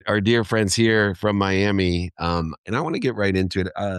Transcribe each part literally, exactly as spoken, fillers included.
our dear friends here from Miami, um, and I want to get right into it. Uh,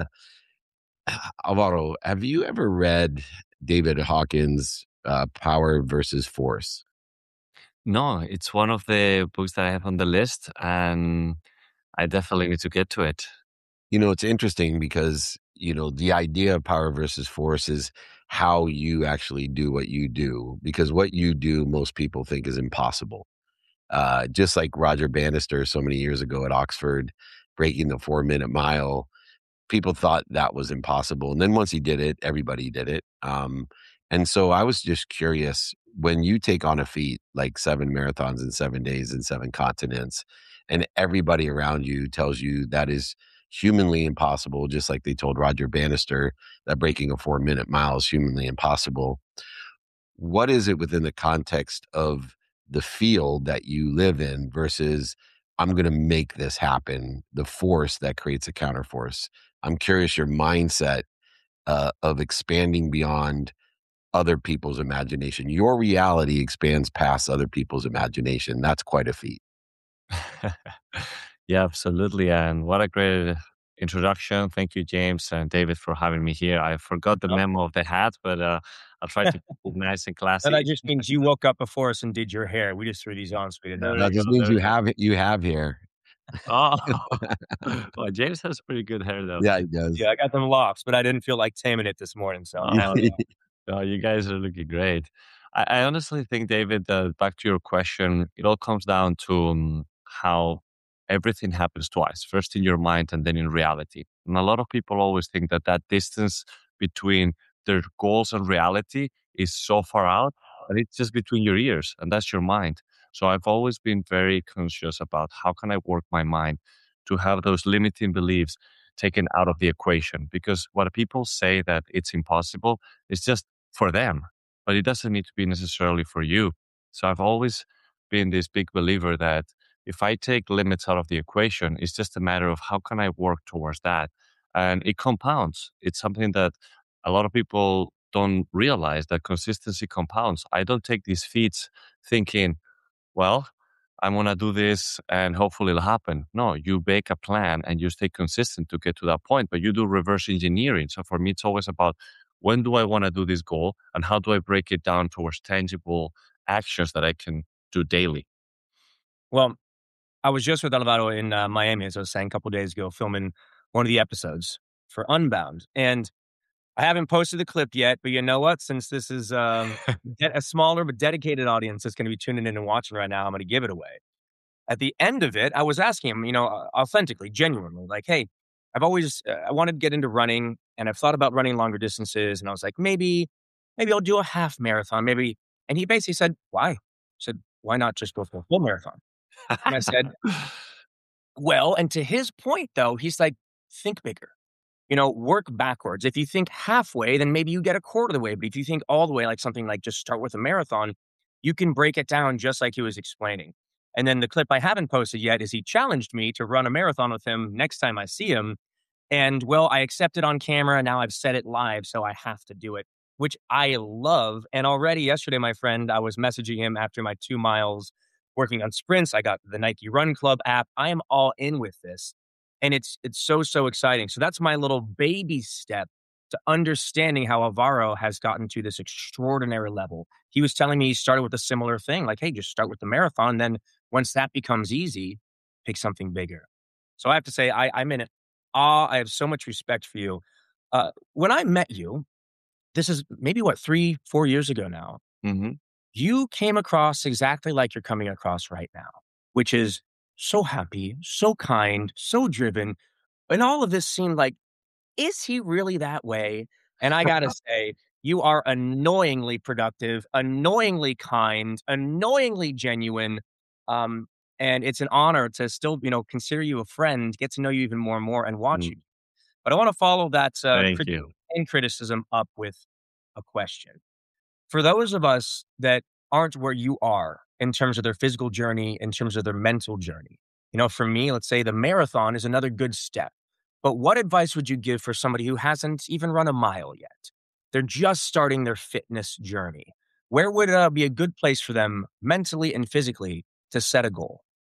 Alvaro, have you ever read David Hawkins' uh, Power versus Force? No, it's one of the books that I have on the list, and I definitely need to get to it. You know, it's interesting because, you know, the idea of power versus force is how you actually do what you do, because what you do, most people think is impossible. Uh, just like Roger Bannister so many years ago at Oxford, breaking the four minute mile, people thought that was impossible. And then once he did it, everybody did it. Um, and so I was just curious, when you take on a feat like seven marathons in seven days in seven continents, and everybody around you tells you that is humanly impossible, just like they told Roger Bannister that breaking a four minute mile is humanly impossible. What is it within the context of the field that you live in versus I'm going to make this happen, the force that creates a counterforce? I'm curious your mindset uh, of expanding beyond other people's imagination. Your reality expands past other people's imagination. That's quite a feat. Yeah, absolutely. And what a great introduction. Thank you, James and David, for having me here. I forgot the Oh, memo of the hat, but uh, I'll try to keep it nice and and that classy. just means you woke up before us and did your hair. We just threw these on so we didn't There notice. we That go. just means There you we go. have you have here. Oh, well, James has pretty good hair, though. Yeah, he does. Yeah, I got them locks, but I didn't feel like taming it this morning, so now Oh, no, you guys are looking great. I, I honestly think, David, that back to your question, it all comes down to um, how everything happens twice, first in your mind and then in reality. And a lot of people always think that that distance between their goals and reality is so far out, and it's just between your ears, and that's your mind. So I've always been very conscious about how can I work my mind to have those limiting beliefs taken out of the equation. Because what people say that it's impossible is just for them, but it doesn't need to be necessarily for you. So I've always been this big believer that if I take limits out of the equation, it's just a matter of how can I work towards that. And it compounds. It's something that a lot of people don't realize, that consistency compounds. I don't take these feats thinking, well, I'm going to do this and hopefully it'll happen. No, you make a plan and you stay consistent to get to that point, but you do reverse engineering. So for me, it's always about when do I want to do this goal and how do I break it down towards tangible actions that I can do daily. well, I was just with Alvaro in uh, Miami, as I was saying a couple days ago, filming one of the episodes for Unbound, and I haven't posted the clip yet. But you know what? Since this is um, de- a smaller but dedicated audience that's going to be tuning in and watching right now, I'm going to give it away. At the end of it, I was asking him, you know, uh, authentically, genuinely, like, "Hey, I've always uh, I wanted to get into running, and I've thought about running longer distances, and I was like, maybe, maybe I'll do a half marathon, maybe." And he basically said, "Why?" I said, "Why not just go for a full marathon?" And I said, "Well," and to his point, though, he's like, "Think bigger. You know, work backwards. If you think halfway, then maybe you get a quarter of the way. But if you think all the way, like something like just start with a marathon, you can break it down just like he was explaining." And then the clip I haven't posted yet is he challenged me to run a marathon with him next time I see him. And well, I accepted on camera. Now I've said it live, so I have to do it, which I love. And already yesterday, my friend, I was messaging him after my two miles working on sprints. I got the Nike Run Club app. I am all in with this. And it's it's so, so exciting. So that's my little baby step to understanding how Alvaro has gotten to this extraordinary level. He was telling me he started with a similar thing, like, hey, just start with the marathon. Then once that becomes easy, pick something bigger. So I have to say, I, I'm in awe. I have so much respect for you. Uh, when I met you, this is maybe what, three, four years ago now, hmm you came across exactly like you're coming across right now, which is so happy, so kind, so driven. And all of this seemed like, is he really that way? And I gotta say, you are annoyingly productive, annoyingly kind, annoyingly genuine. Um, and it's an honor to still, you know, consider you a friend, get to know you even more and more, and watch you. But I want to follow that uh, Thank critique you. and criticism up with a question. For those of us that aren't where you are in terms of their physical journey, in terms of their mental journey, you know, for me, let's say the marathon is another good step. But what advice would you give for somebody who hasn't even run a mile yet? They're just starting their fitness journey. Where would uh, be a good place for them mentally and physically to set a goal?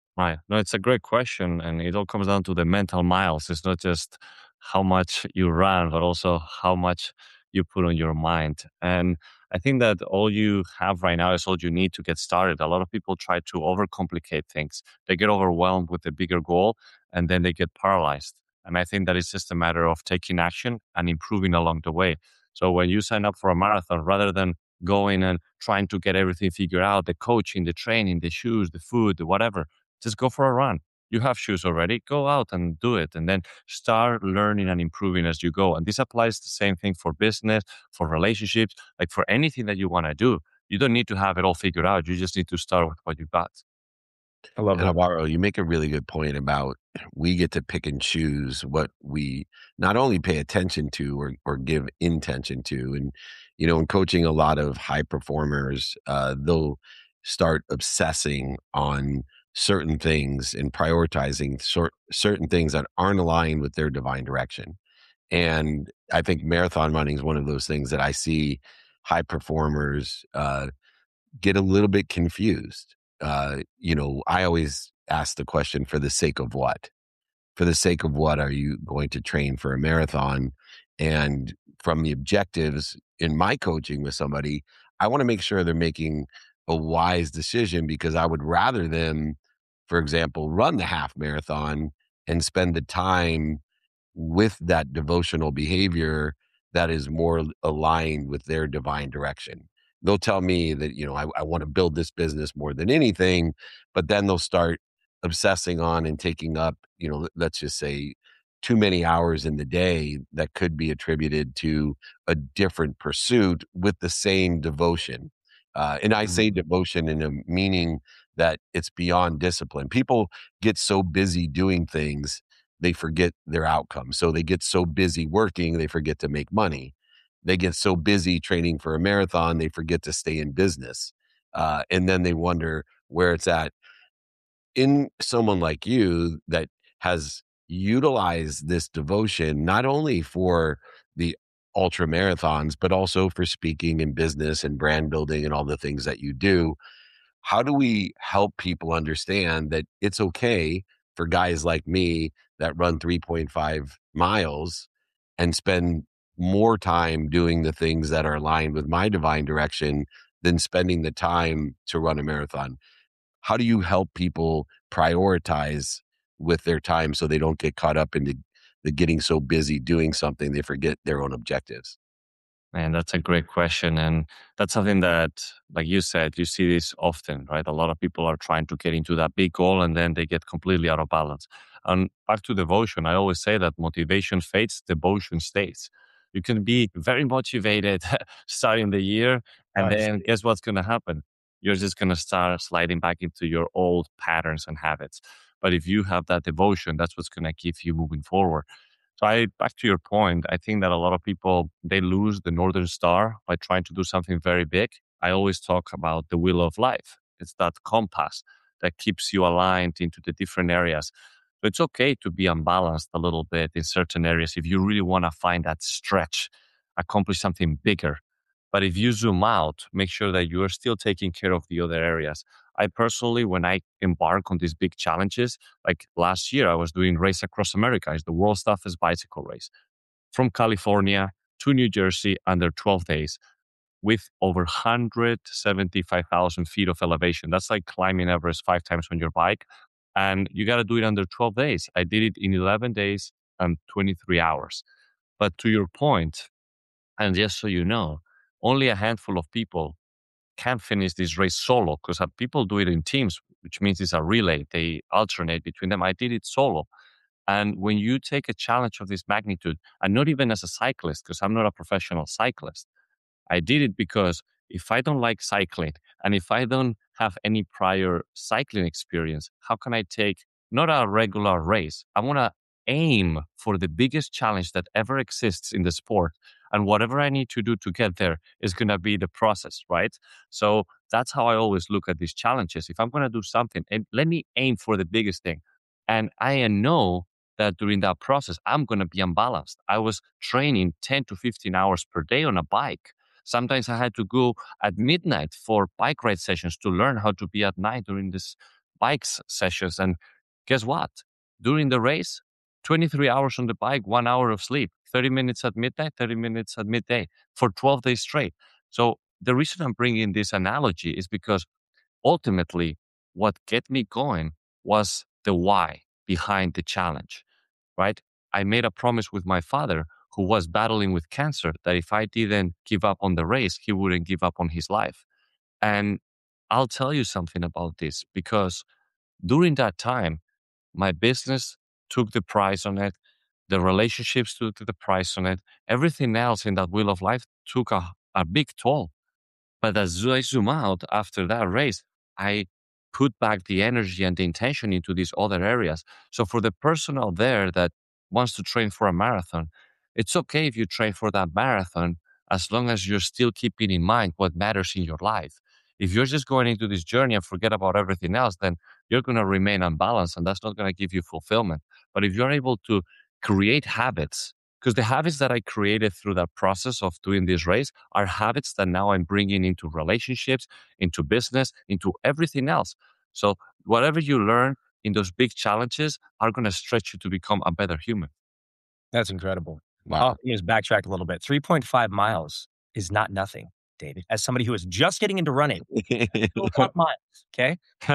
Right. No, it's a great question. And it all comes down to the mental miles. It's not just how much you run, but also how much you put on your mind. And I think that all you have right now is all you need to get started. A lot of people try to overcomplicate things. They get overwhelmed with the bigger goal and then they get paralyzed. And I think that it's just a matter of taking action and improving along the way. So when you sign up for a marathon, rather than going and trying to get everything figured out, the coaching, the training, the shoes, the food, the whatever, just go for a run. You have shoes already, go out and do it. And then start learning and improving as you go. And this applies the same thing for business, for relationships, like for anything that you want to do. You don't need to have it all figured out. You just need to start with what you got. I love And that. Alvaro, you make a really good point about we get to pick and choose what we not only pay attention to or, or give intention to. And, you know, in coaching a lot of high performers, uh, they'll start obsessing on certain things and prioritizing cer- certain things that aren't aligned with their divine direction. And I think marathon running is one of those things that I see high performers uh, get a little bit confused. Uh, you know, I always ask the question, for the sake of what? For the sake of what are you going to train for a marathon? And from the objectives in my coaching with somebody, I want to make sure they're making a wise decision, because I would rather them, for example, run the half marathon and spend the time with that devotional behavior that is more aligned with their divine direction. They'll tell me that, you know, I, I want to build this business more than anything, but then they'll start obsessing on and taking up, you know, let's just say too many hours in the day that could be attributed to a different pursuit with the same devotion. Uh, and I say Mhm. devotion in a meaning that it's beyond discipline. People get so busy doing things, they forget their outcome. So they get so busy working, they forget to make money. They get so busy training for a marathon, they forget to stay in business. Uh, and then they wonder where it's at. In someone like you that has utilized this devotion, not only for the ultra marathons, but also for speaking and business and brand building and all the things that you do, how do we help people understand that it's okay for guys like me that run three point five miles and spend more time doing the things that are aligned with my divine direction than spending the time to run a marathon? How do you help people prioritize with their time so they don't get caught up into the getting so busy doing something they forget their own objectives? Man, that's a great question. And that's something that, like you said, you see this often, right? A lot of people are trying to get into that big goal and then they get completely out of balance. And back to devotion, I always say that motivation fades, devotion stays. You can be very motivated starting the year, and I then see. guess what's going to happen? You're just going to start sliding back into your old patterns and habits. But if you have that devotion, that's what's going to keep you moving forward. So I back to your point, I think that a lot of people they lose the Northern Star by trying to do something very big. I always talk about the wheel of life. It's that compass that keeps you aligned into the different areas. So it's okay to be unbalanced a little bit in certain areas if you really want to find that stretch, accomplish something bigger. But if you zoom out, make sure that you are still taking care of the other areas. I personally, when I embark on these big challenges, like last year, I was doing Race Across America. It's the world's toughest bicycle race from California to New Jersey under twelve days with over one hundred seventy-five thousand feet of elevation. That's like climbing Everest five times on your bike. And you got to do it under twelve days. I did it in eleven days and twenty-three hours. But to your point, and just so you know, only a handful of people can finish this race solo because people do it in teams, which means it's a relay. They alternate between them. I did it solo. And when you take a challenge of this magnitude, and not even as a cyclist, because I'm not a professional cyclist, I did it because if I don't like cycling and if I don't have any prior cycling experience, how can I take not a regular race? I want to aim for the biggest challenge that ever exists in the sport. And whatever I need to do to get there is going to be the process, right? So that's how I always look at these challenges. If I'm going to do something, and let me aim for the biggest thing. And I know that during that process, I'm going to be unbalanced. I was training ten to fifteen hours per day on a bike. Sometimes I had to go at midnight for bike ride sessions to learn how to be at night during this bikes sessions. And guess what? During the race, twenty-three hours on the bike, one hour of sleep, thirty minutes at midnight, thirty minutes at midday for twelve days straight. So the reason I'm bringing this analogy is because ultimately what get me going was the why behind the challenge, right? I made a promise with my father who was battling with cancer that if I didn't give up on the race, he wouldn't give up on his life. And I'll tell you something about this because during that time, my business took the price on it. The relationships took the price on it. Everything else in that wheel of life took a, a big toll. But as I zoom out after that race, I put back the energy and the intention into these other areas. So for the person out there that wants to train for a marathon, it's okay if you train for that marathon as long as you're still keeping in mind what matters in your life. If you're just going into this journey and forget about everything else, then you're going to remain unbalanced and that's not going to give you fulfillment. But if you're able to create habits, because the habits that I created through that process of doing this race are habits that now I'm bringing into relationships, into business, into everything else. So whatever you learn in those big challenges are going to stretch you to become a better human. That's incredible. Wow. Oh, let me just backtrack a little bit. three point five miles is not nothing, David. As somebody who is just getting into running, five miles, okay?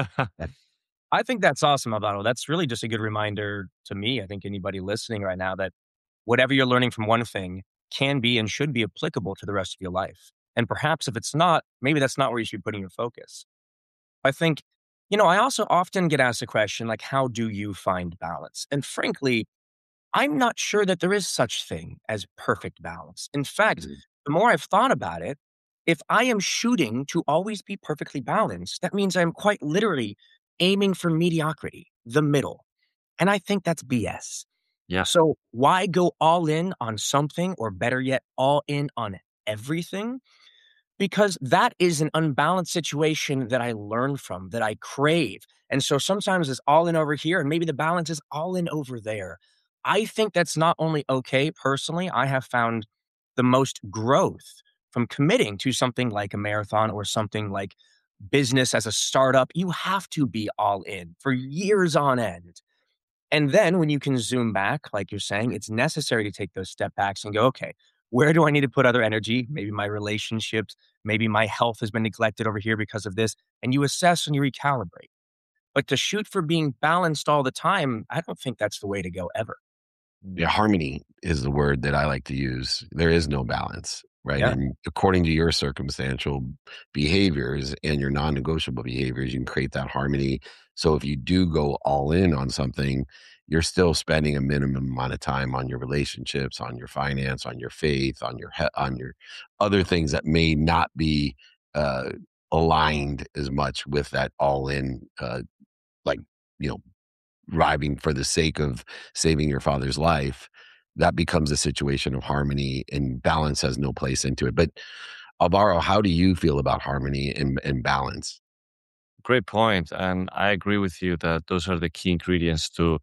I think that's awesome, Alvaro. That's really just a good reminder to me. I think anybody listening right now that whatever you're learning from one thing can be and should be applicable to the rest of your life. And perhaps if it's not, maybe that's not where you should be putting your focus. I think, you know, I also often get asked the question, like, how do you find balance? And frankly, I'm not sure that there is such thing as perfect balance. In fact, Mhm. the more I've thought about it, if I am shooting to always be perfectly balanced, that means I'm quite literally aiming for mediocrity, the middle. And I think that's B S. Yeah. So why go all in on something, or better yet, all in on everything? Because that is an unbalanced situation that I learn from, that I crave. And so sometimes it's all in over here, and maybe the balance is all in over there. I think that's not only okay personally, I have found the most growth from committing to something like a marathon or something like business as a startup. You have to be all in for years on end. And then when you can zoom back, like you're saying, it's necessary to take those step backs and go, okay, where do I need to put other energy? Maybe my relationships, maybe my health has been neglected over here because of this. And you assess and you recalibrate. But to shoot for being balanced all the time, I don't think that's the way to go ever. Yeah, harmony is the word that I like to use. There is no balance, right? Yeah. And according to your circumstantial behaviors and your non-negotiable behaviors, you can create that harmony. So if you do go all in on something, you're still spending a minimum amount of time on your relationships, on your finance, on your faith, on your he- on your other things that may not be uh, aligned as much with that all in, uh, like you know driving for the sake of saving your father's life. That becomes a situation of harmony, and balance has no place into it. But Alvaro, how do you feel about harmony and, and balance? Great point. And I agree with you that those are the key ingredients to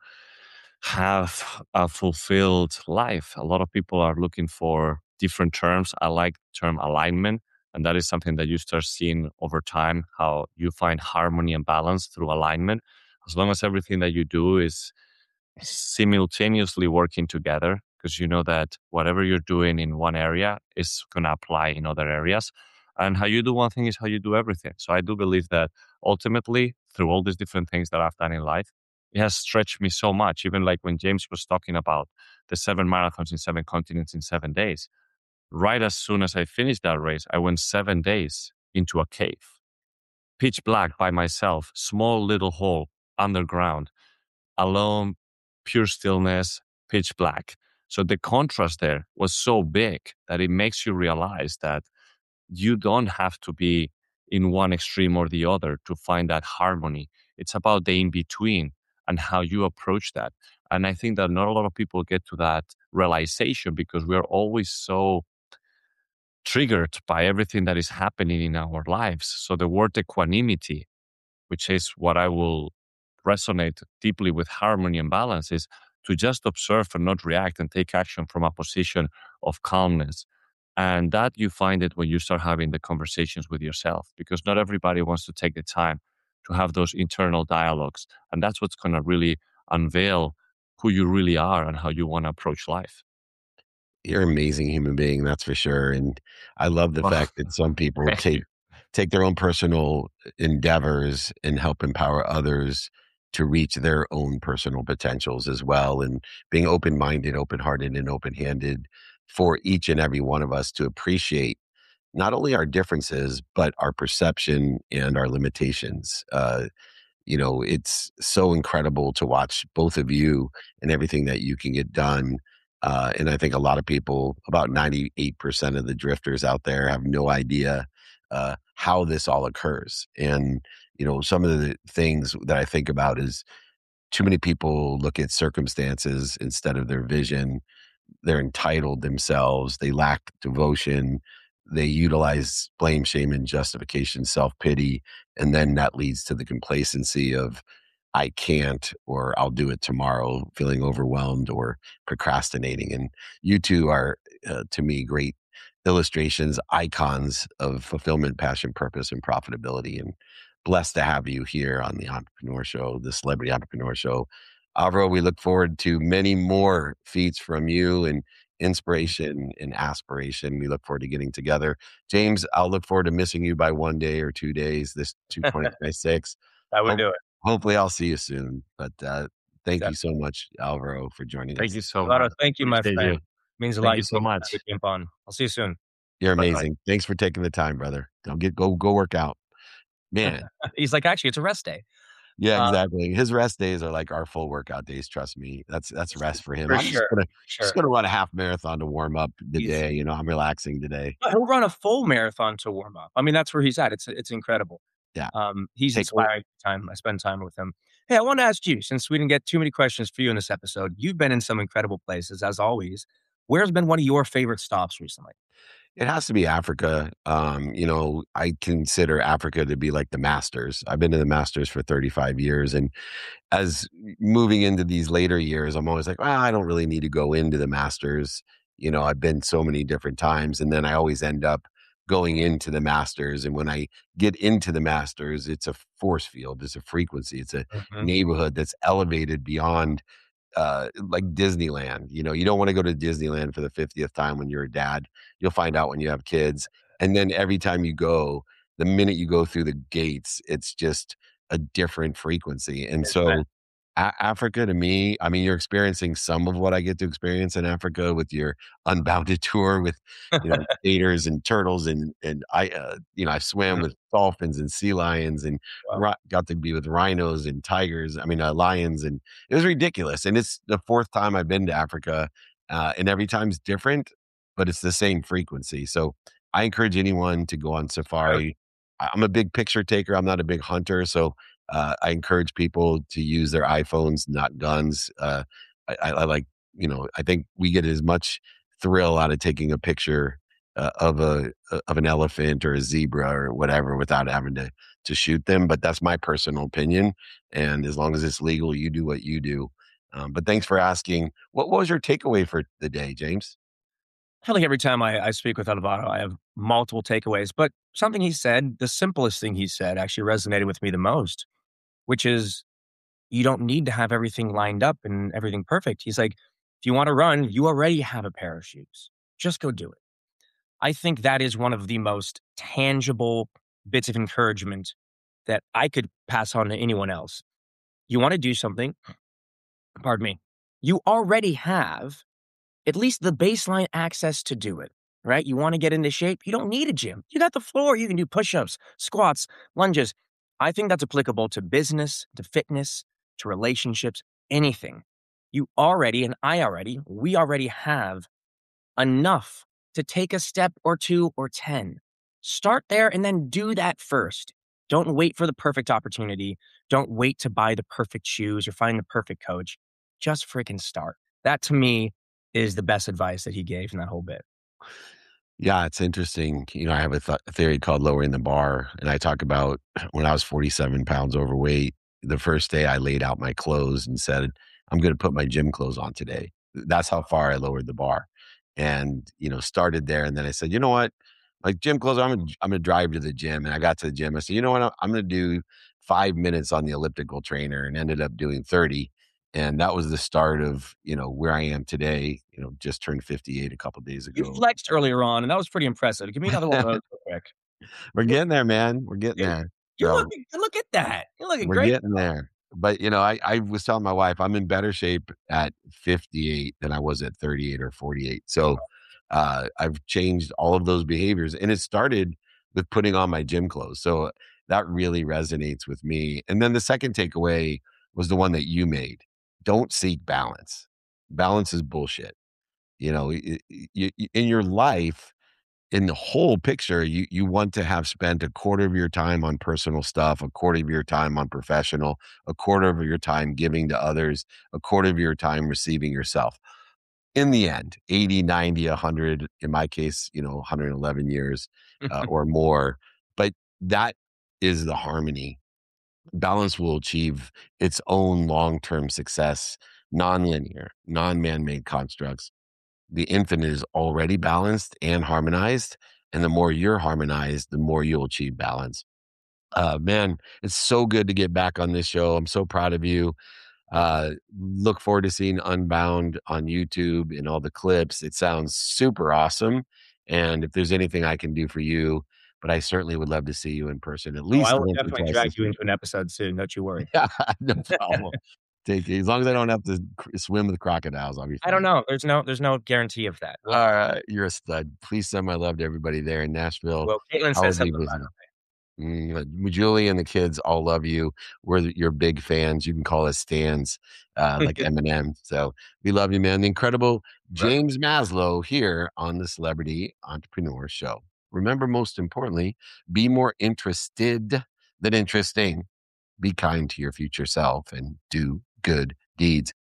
have a fulfilled life. A lot of people are looking for different terms. I like the term alignment. And that is something that you start seeing over time, how you find harmony and balance through alignment. As long as everything that you do is simultaneously working together, because you know that whatever you're doing in one area is going to apply in other areas. And how you do one thing is how you do everything. So I do believe that ultimately, through all these different things that I've done in life, it has stretched me so much. Even like when James was talking about the seven marathons in seven continents in seven days, right as soon as I finished that race, I went seven days into a cave, pitch black by myself, small little hole underground, alone, pure stillness, pitch black. So the contrast there was so big that it makes you realize that you don't have to be in one extreme or the other to find that harmony. It's about the in between and how you approach that. And I think that not a lot of people get to that realization because we're always so triggered by everything that is happening in our lives. So the word equanimity, which is what I will resonate deeply with harmony and balance, is to just observe and not react and take action from a position of calmness. And that you find it when you start having the conversations with yourself, because not everybody wants to take the time to have those internal dialogues. And that's what's going to really unveil who you really are and how you want to approach life. You're an amazing human being, that's for sure, and I love the Well, fact that some people thank take you. take their own personal endeavors and help empower others to reach their own personal potentials as well, and being open-minded, open-hearted, and open-handed for each and every one of us to appreciate not only our differences, but our perception and our limitations. Uh, you know, it's so incredible to watch both of you and everything that you can get done. Uh, and I think a lot of people, about ninety-eight percent of the drifters out there, have no idea uh, how this all occurs. And, you know, some of the things that I think about is too many people look at circumstances instead of their vision. They're entitled themselves, they lack devotion, they utilize blame, shame, and justification, self-pity, and then that leads to the complacency of I can't or I'll do it tomorrow, feeling overwhelmed or procrastinating. And you two are, uh, to me, great illustrations, icons of fulfillment, passion, purpose, and profitability. And blessed to have you here on the Entrepreneur Show, the Celebrity Entrepreneur Show. Alvaro, we look forward to many more feats from you and inspiration and aspiration. We look forward to getting together. James, I'll look forward to missing you by one day or two days this two twenty twenty-six. I would Hope, do it. hopefully I'll see you soon. But uh, thank you Exactly. so much, Alvaro, for joining Thank us. you so Alvaro, much. thank you, my Appreciate friend. you. Means a Thank lot. you You so taking time much. to jump on. I'll see you soon. You're Bye amazing. Thanks for taking the time, brother. Don't get go go work out. bye. Man, He's like, actually, it's a rest day. yeah, Uh, exactly. His rest days are like our full workout days, trust me. That's that's rest for him. for I'm just sure. gonna just Sure. gonna run a half marathon to warm up the He's day. You know, I'm relaxing today. he'll run a full marathon to warm up. I mean, that's where he's at. It's it's incredible. Yeah. Um, he's Take away. inspiring time. I spend time with him. Hey, I want to ask you, since we didn't get too many questions for you in this episode, you've been in some incredible places, as always. Where's been one of your favorite stops recently? It has to be Africa. Um, you know, I consider Africa to be like the Masters. I've been to the Masters for thirty-five years. And as moving into these later years, I'm always like, well, I don't really need to go into the Masters. You know, I've been so many different times. And then I always end up going into the Masters. And when I get into the Masters, it's a force field, it's a frequency, it's a Mhm. neighborhood that's elevated beyond uh, like Disneyland. You know, you don't want to go to Disneyland for the fiftieth time when you're a dad. You'll find out when you have kids. And then every time you go, the minute you go through the gates, it's just a different frequency. And Yes, man. so a- Africa to me, I mean, you're experiencing some of what I get to experience in Africa with your Unbounded tour with, you know, gators and turtles and and I, uh, you know, I swam Mhm. with dolphins and sea lions and Wow. ri- got to be with rhinos and tigers. I mean, uh, lions, and it was ridiculous. And it's the fourth time I've been to Africa, uh, and every time's different, but it's the same frequency. So I encourage anyone to go on Sure. safari. I- I'm a big picture taker. I'm not a big hunter, so uh, I encourage people to use their iPhones, not guns. Uh, I, I, I like, you know, I think we get as much thrill out of taking a picture uh, of a uh, of an elephant or a zebra or whatever without having to to shoot them. But that's my personal opinion, and as long as it's legal, you do what you do. Um, but thanks for asking. What, what was your takeaway for the day, James? I feel like every time I, I speak with Alvaro, I have multiple takeaways, but something he said, the simplest thing he said, actually resonated with me the most, which is you don't need to have everything lined up and everything perfect. He's like, if you want to run, you already have a pair of shoes. Just go do it. I think that is one of the most tangible bits of encouragement that I could pass on to anyone else. You want to do something, pardon me, you already have at least the baseline access to do it, right? You want to get into shape, you don't need a gym. You got the floor, you can do push-ups, squats, lunges. I think that's applicable to business, to fitness, to relationships, anything. You already, and I already, we already have enough to take a step or two or ten. Start there and then do that first. Don't wait for the perfect opportunity. Don't wait to buy the perfect shoes or find the perfect coach. Just freaking start. That to me is the best advice that he gave in that whole bit. Yeah, it's interesting. You know, I have a, th- a theory called lowering the bar, and I talk about when I was forty-seven pounds overweight. The first day I laid out my clothes and said, I'm going to put my gym clothes on today. That's how far I lowered the bar. And, you know, started there. And then I said, you know what? Like gym clothes, I'm gonna, I'm gonna drive to the gym. And I got to the gym. I said, you know what? I'm gonna do five minutes on the elliptical trainer and ended up doing thirty. And that was the start of, you know, where I am today. You know, just turned fifty-eight a couple days You ago. flexed earlier on, and that was pretty impressive. Give me another one of those real quick. We're getting there, man. We're getting You there. you So looking look at that. You're looking we're great. getting there. But, you know, I, I was telling my wife I'm in better shape at fifty-eight than I was at thirty-eight or forty-eight. So uh, I've changed all of those behaviors. And it started with putting on my gym clothes. So that really resonates with me. And then the second takeaway was the one that you made. Don't seek balance. Balance is bullshit. You know, y- y- y- in your life, in the whole picture, you you want to have spent a quarter of your time on personal stuff, a quarter of your time on professional, a quarter of your time giving to others, a quarter of your time receiving yourself. In the end, eighty, ninety, one hundred, in my case, you know, one hundred eleven years uh, or more. But that is the harmony. Balance will achieve its own long-term success, non-linear, non-man-made constructs. The infinite is already balanced and harmonized. And the more you're harmonized, the more you'll achieve balance. Uh, man, it's so good to get back on this show. I'm so proud of you. Uh, look forward to seeing Unbound on YouTube and all the clips. It sounds super awesome. And if there's anything I can do for you, but I certainly would love to see you in person at Oh, I least will once or definitely twice drag this you year. into an episode soon, don't you worry. Yeah, no problem. Take it. As long as I don't have to cr- swim with crocodiles, I'll be I don't fine. know. There's no there's no guarantee of that. Well, All right, you're a stud. Please send my love to everybody there in Nashville. well, Caitlin I will says be hello, by the visiting. Mm, Julie and the kids all love you. We're the- your big fans. You can call us stans, uh, like way. Eminem. So we love you, man. The incredible James Maslow here on the Celebrity Entrepreneur Show. Remember, most importantly, be more interested than interesting. Be kind to your future self and do good deeds.